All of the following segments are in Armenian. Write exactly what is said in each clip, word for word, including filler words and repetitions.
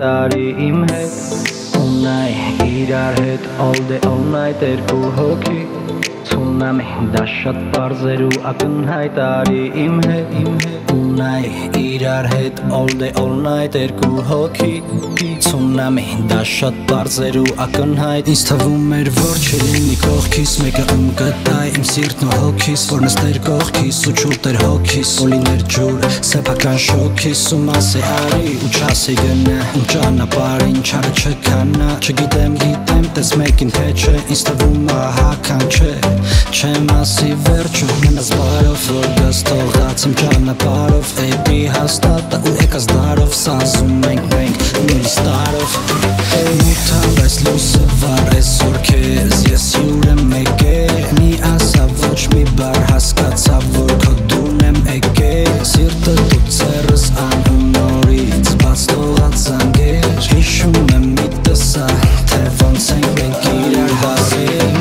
տարի իմ հետ Ունայ իրար հետ all day all night երկու հոգի Ցունամի դա շատ պարզեր ու ակնհայտ տարի իմ հետ Ունայ իրար հետ all day all night երկու հոգի Ցունամի դա շատ պարզեր ու ակնհայտ Ինձ թվում էր որ չլինի կողքիս Մեկը ում գտայ իմ սիրտն ու հոգիս Որ նստեր կողքիս ու չուտեր հոգիս Օլիներ ջուր սեփական շոքիս Ու մասե արի ու չասի գնա Ու ճանապարհին չարը չկանա Չգիտեմ գիտեմ տես մեկին թե չէ Ինձ թվում ահական չէ Չեմ ասի վերջում մնաս բարով Որ գաս թողած իմ ճանապարհով Էպի հաստատա ու եկաս դարով Սազում ենք մենք նույնիսկ տարով Մութավ այս լույսը վար այսօր քեզ Ես հյուր եմ եկել Մի ասա ոչ մի բար հասկացա Որ քո դուն եմ եկել Սիրտը դու ձեռս անում նորից Բաց թողած զանգեր Հիշում եմ մի տեսա Թե ոնց ենք մենք իրար հասել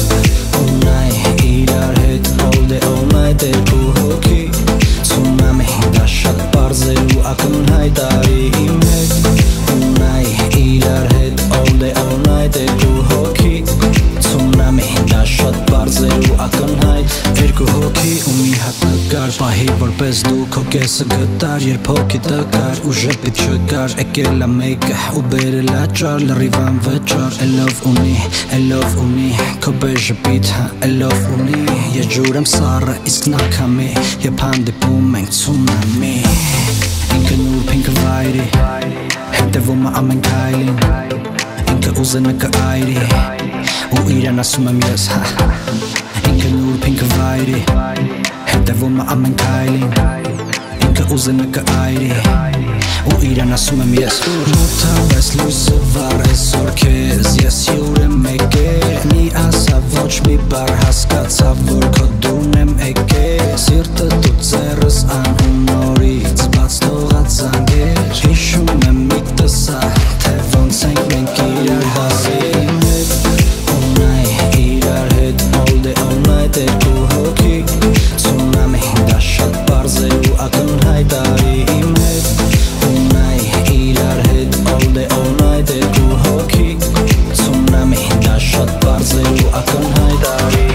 Ունայ իրար հետ all day all night երկու հոգի Ցունամի դա շատ պարզեր ու ակնհայտ տարի իմ հետ Ունայ իրար հետ all day all night երկու հոգի Ցունամի դա շատ պարզեր ու ակնհայտ Երկու հոգի ու մի հատ նկար Պահի որպես դու քո կեսը գտար Երբ հոգի տկար ու ժպիտ չկար Եկել ա մեկը ու բերել ա ճար Լրիվ անվճար Էլով ունի, էլով ունի Քո բեր ժպիտ հա էլով ունի Ես ջուր եմ սառը իսկ նա քամի Երբ հանդիպում ենք ցունամի Ինքը նուրբ ինքը վայրի Հետևում ա ամեն քայլին Ինքը ուզենա կայրի Ու իրան ասում եմ ես հա Ինքը նուրբ ինքը վայրի Հետևում ա ամեն քայլին Ինքը ուզենա կայրի Ու իրան ասում եմ ես Մութավ այս լույսը վար այսօր քեզ Ես հյուր եմ եկել Մի ասա ոչ մի բար հասկացա Որ քո դուն եմ եկել Սիրտը դու ձեռս անում նորից Բաց թողած զանգեր Հիշում եմ մի տեսա Թե ոնց ենք մենք իրար հասել Ունայ իրար հետ all day all night երկու հոգի Ցունամի դա շատ պարզեր ու ակնհայտ տարի իմ հետ Ունայ իրար հետ all day all night երկու հոգի Ցունամի դա շատ պարզեր ու ակնհայտ տարի